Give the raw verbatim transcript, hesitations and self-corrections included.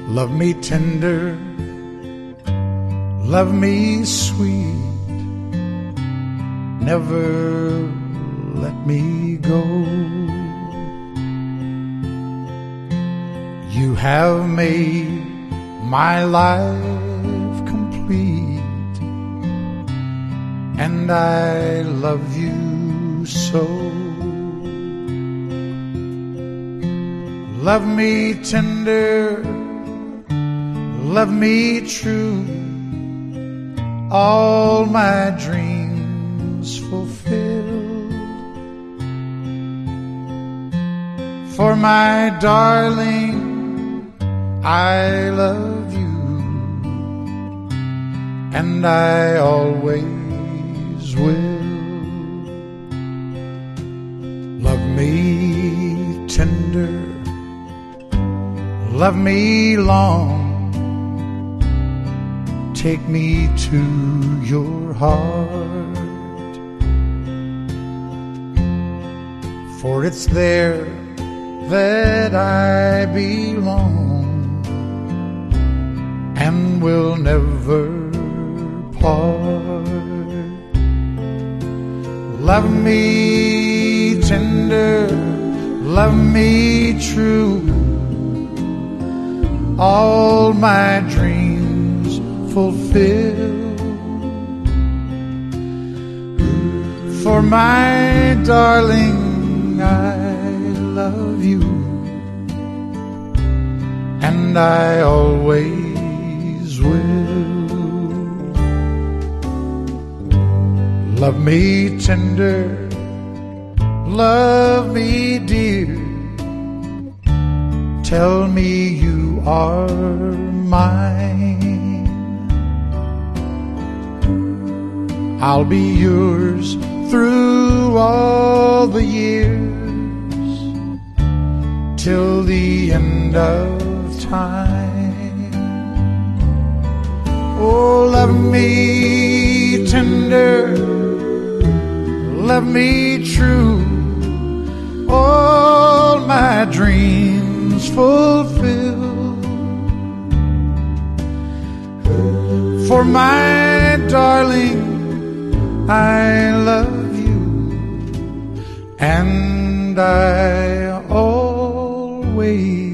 Love me tender, love me sweet, never let me go. You have made my life complete, and I love you so. Love me tender, love me true, all my dreams fulfilled. For my darling, I love you, and I always will. Love me tender, love me long, take me to your heart, for it's there that I belong and will never part. Love me tender, love me true, all my dreams fulfill. For my darling, I love you, and I always will. Love me tender, love me dear, tell me you are mine. I'll be yours through all the years, till the end of time. Oh, love me tender, love me true, all my dreams fulfill. For my darling, I love you, and I always